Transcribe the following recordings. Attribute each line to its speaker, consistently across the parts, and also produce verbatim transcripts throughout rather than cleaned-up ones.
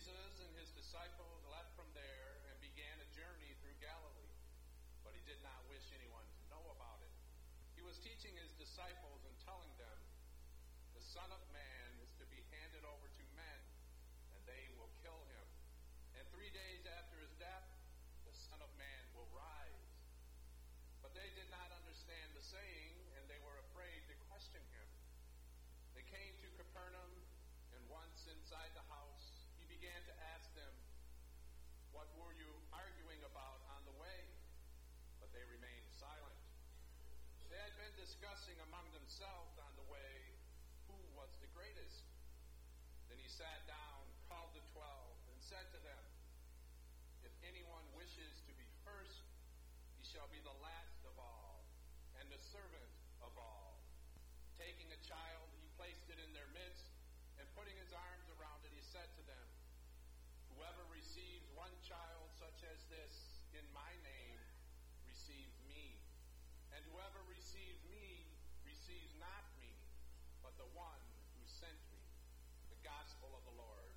Speaker 1: Jesus and his disciples left from there and began a journey through Galilee, but he did not wish anyone to know about it. He was teaching his disciples and telling them, "The Son of Man is to be handed over to men, and they will kill him. And three days after his death, the Son of Man will rise." But they did not understand the saying, and they were afraid to question him. They came to Capernaum, and once inside the house, he began to ask them, "What were you arguing about on the way?" But they remained silent. They had been discussing among themselves on the way who was the greatest. Then he sat down, called the twelve, and said to them, "If anyone wishes to be first, he shall be the last of all, and the servant of all." Taking a child, he placed it in their midst, and putting his arms around it, he said to them, "Whoever receives one child such as this in my name receives me. And whoever receives me receives not me, but the one who sent me." The gospel of the Lord.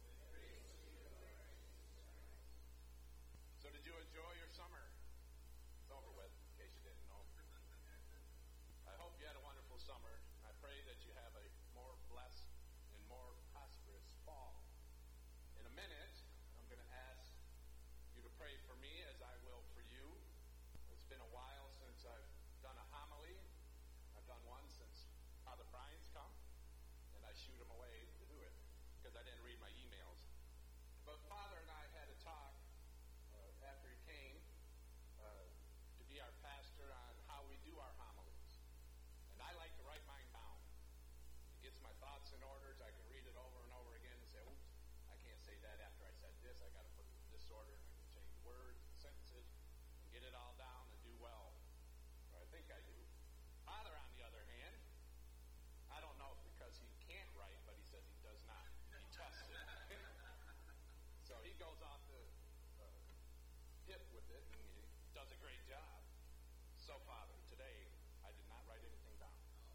Speaker 1: So did you enjoy your summer? It's over with, in case you didn't know. I hope you had a wonderful summer. I pray that you have a more blessed and more prosperous fall. In a minute, I'm going to ask you to pray for me as I will for you. It's been a while since I've done a homily. I've done one since Father Brian's come, and I shoot him away to do it because I didn't read my emails. But Father and I had a talk uh, after he came uh, to be our pastor on how we do our homilies. And I like to write mine down. It gets my thoughts in order so I can read it over and over again and say, "Oops, I can't say that after I said this. I got to put it in this order, and I can change words and sentences and get it all down and do well." Or I think I do. Father, on the other hand, I don't know if because he can't write, but he says he does not. He tests it. So he goes off the uh, hip with it, and he does a great job. So, Father, today I did not write anything down.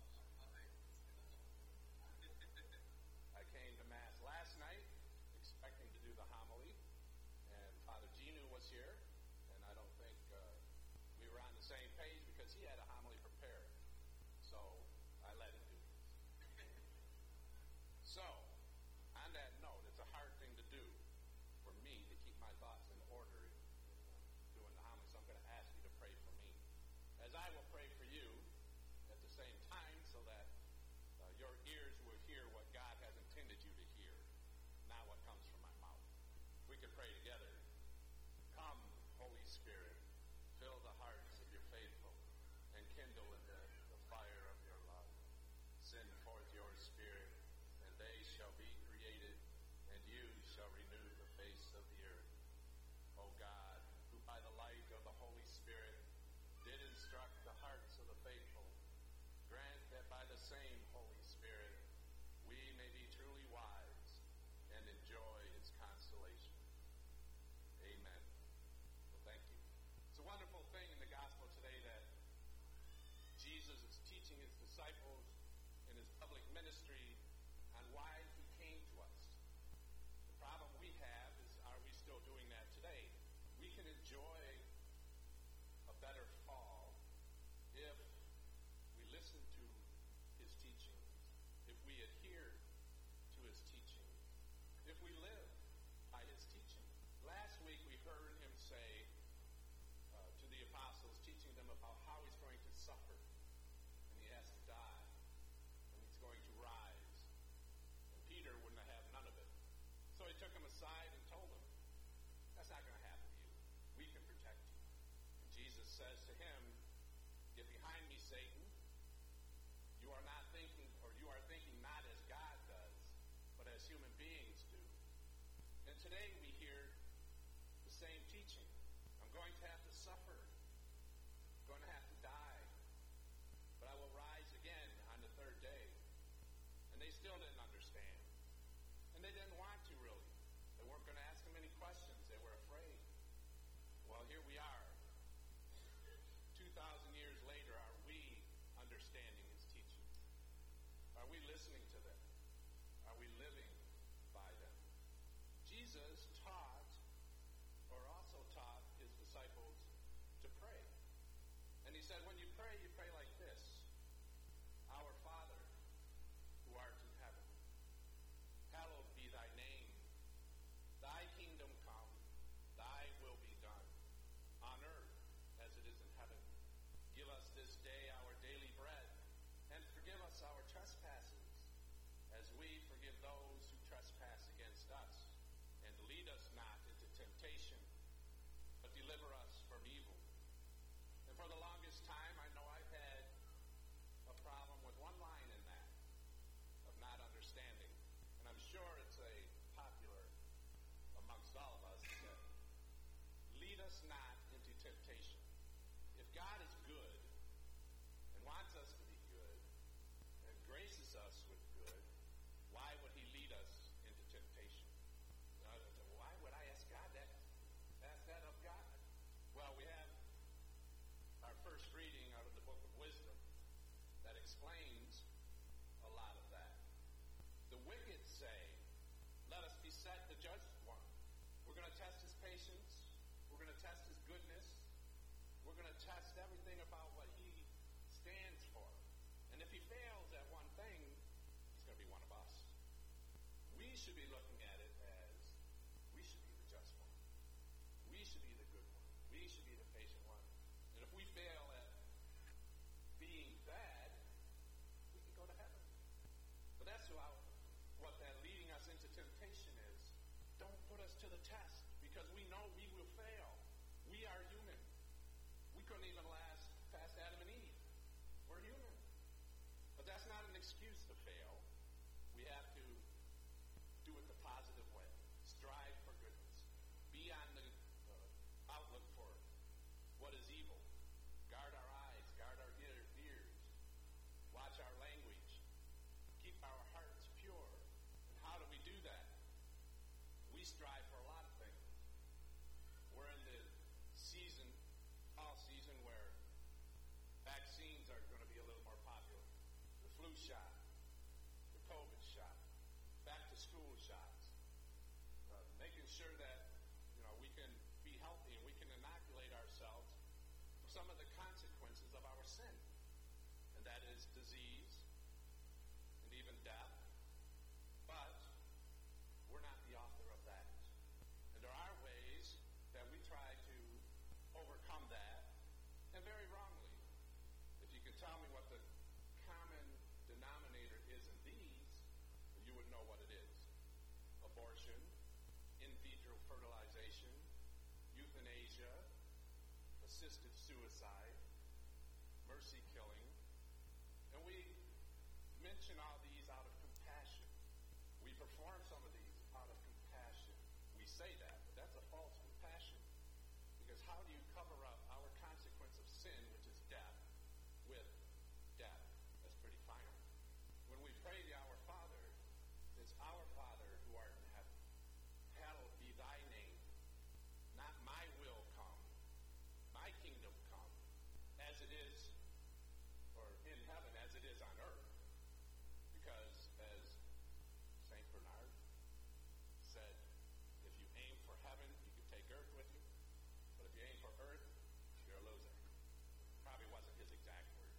Speaker 1: I came to Mass last night expecting to do the homily, and Father Genu was here, and I don't think uh, we were on the same page because he had a homily prepared. So I let him do it. So, on that note, it's a hard thing to do for me to keep my thoughts in order in uh, doing the homily. So I'm going to ask you to pray for me, as I will pray for you at the same time, so that uh, your ears will hear what God has intended you to hear, not what comes from my mouth. We could pray together. Come, Holy Spirit, fill the hearts of your faithful and kindle in them the fire of your love. Send forth your Spirit, and they shall be created, and you shall renew the face of the earth. O God, who by the light of the Holy Spirit did instruct the hearts of the faithful, grant that by the same Holy Spirit we may be truly wise and enjoy its consolation. Amen. Well, thank you. It's a wonderful thing in the gospel today that Jesus is teaching his disciples in his public ministry on why he came to us. The problem we have is, are we still doing that today? We can enjoy a better fall if we listen to his teaching, if we adhere to his teaching, if we live by his teaching. Last week we heard him say uh, to the apostles, teaching them about how he's going to suffer, and he has to die, and he's going to rise. And Peter wouldn't have none of it. So he took him aside and told him, "That's not going to happen to you. We can protect you." And Jesus says to him, "Get behind me, Satan. You are not thinking, or you are thinking not as God does, but as human beings do." And today we hear the same teaching. I'm going to have to suffer. I'm going to have to die. But I will rise again on the third day. And they still didn't understand. And they didn't want to, really. They weren't going to ask him any questions. They were afraid. Well, here we are. two thousand years later, are we understanding his teaching? Are we listening to them? Are we living by them? Jesus Jesus taught, or also taught his disciples to pray. And he said, when you pray, you pray like this: Our Father, who art in heaven, hallowed be thy name. Thy kingdom come, thy will be done, on earth as it is in heaven. Give us this day our daily bread, and forgive us our trespasses, as we forgive those who trespass against us. And lead us not into temptation, but deliver us from evil. And for the longest time, I know I've had a problem with one line in that, of not understanding. And I'm sure it's a popular amongst all of us that lead us not into temptation. If God is good and wants us to be good and graces us with good, why would he lead us into temptation? Uh, why would I ask God that? Ask that of God? Well, we have our first reading out of the book of Wisdom that explains a lot of that. The wicked say, let us beset the just one. We're going to test his patience. We're going to test his goodness. We're going to test everything about what he stands for. And if he fails at one thing, he's going to be one of us. We should be looking at it as we should be the just one. We should be the good one. We should be the patient one. And if we fail at being bad, we can go to heaven. But that's how, what that leading us into temptation is. Don't put us to the test, because we know we will fail. We are human. We couldn't even last past Adam and Eve. We're human. But that's not an excuse to fail. We have to do it the positive way. Strive for goodness. Be on the uh, outlook for what is evil. Guard our eyes. Guard our ear, ears. Watch our language. Keep our hearts pure. And how do we do that? We strive for a lot of things. We're in the season, fall season, where vaccines are going to be a little more popular. The flu shot, the COVID shot, back to school shots, uh, making sure that, you know, we can be healthy and we can inoculate ourselves from some of the consequences of our sin. And that is disease and even death. But we're not the author of that. And there are ways that we try to overcome that, and very wrongly. If you could tell me what the common denominator is in these, you would know what it is. Abortion, in vitro fertilization, euthanasia, assisted suicide, mercy killing. And we mention all these out of compassion. We perform some of these out of compassion. We say that, but that's a false compassion. Because how do you cover up our consequence of sin, which is death, with death? That's pretty final. When we pray the Our Father, it's Our Father who art in heaven. Hallowed be thy name. Not my will come, my kingdom come, as it is, or in heaven as it is on earth. Because as Saint Bernard said, if you aim for heaven, you can take earth with you. But if you aim for earth, you're a loser. Probably wasn't his exact words.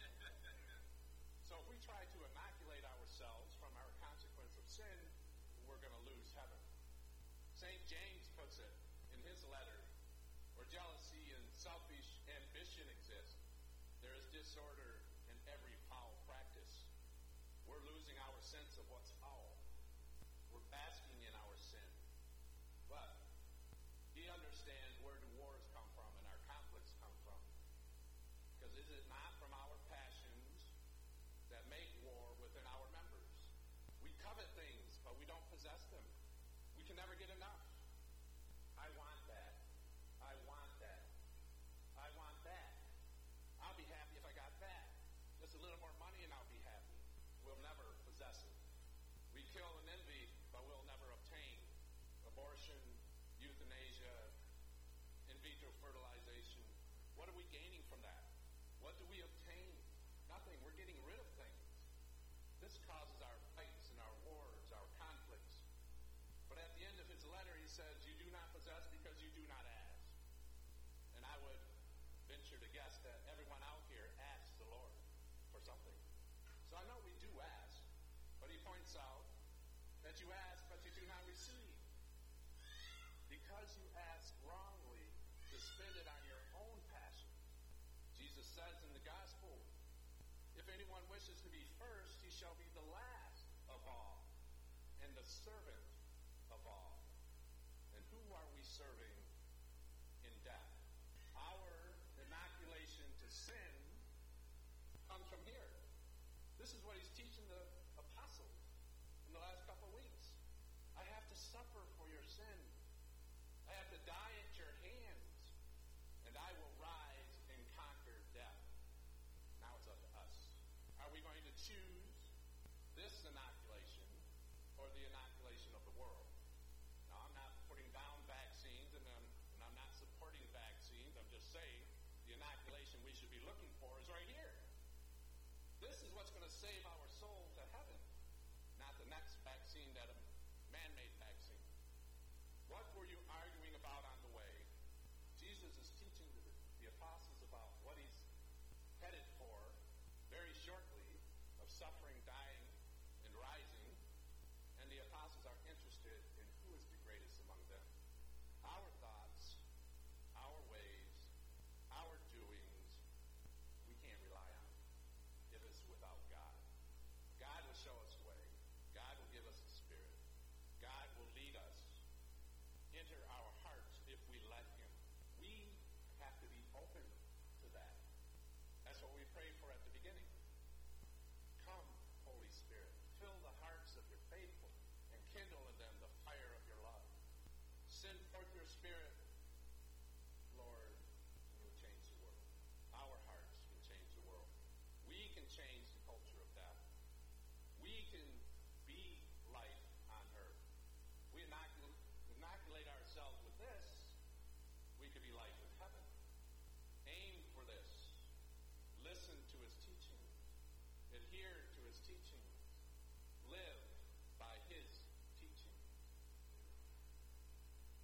Speaker 1: So if we try to inoculate ourselves from our consequence of sin, we're going to lose heaven. Saint James puts it in his letter, where jealousy and selfish ambition exist, there is disorder in every foul practice. We're losing our sense of what's foul. We're basking in our sin. But he understands where the wars come from and our conflicts come from. Because is it not from our passions that make war within our members? We covet things, but we don't possess them. We can never get enough. I want that. I want that. I want that. I'll be happy if I got that. Just a little more money and I'll be happy. We'll never possess it. We kill and envy, but we'll never obtain. Abortion, euthanasia, in vitro fertilization. What are we gaining from that? What do we obtain? Nothing. We're getting rid of things. This causes our fights and our wars, our conflicts. But at the end of his letter, says, you do not possess because you do not ask. And I would venture to guess that everyone out here asks the Lord for something. So I know we do ask, but he points out that you ask, but you do not receive. Because you ask wrongly to spend it on your own passion. Jesus says in the gospel, if anyone wishes to be first, he shall be the last of all and the servant of all. And who are we serving in death? Our inoculation to sin comes from here. This is what he's teaching the apostles in the last couple of weeks. I have to suffer for your sin. I have to die at your hands, and I will rise and conquer death. Now it's up to us. Are we going to choose this inoculation or the inoculation of the world? Now, I'm not putting down vaccines, and I'm, and I'm not supporting vaccines. I'm just saying the inoculation we should be looking for is right here. This is what's going to save our soul to heaven, not the next vaccine, that a man-made vaccine. What were you arguing about on the way? Jesus is teaching the, the apostles about what he's headed for very shortly, of suffering, dying, and rising. And the apostles are interested in who is the greatest among them. Our thoughts, our ways, our doings, we can't rely on if it's without God. God will show us the way. God will give us the Spirit. God will lead us, enter our hearts if we let him. We have to be open to that. That's what we prayed for at the beginning. Come, Holy Spirit, fill the hearts of your faithful and kindle in them the fire of your love. Send forth your Spirit, Lord, and you'll change the world. Our hearts can change the world. We can change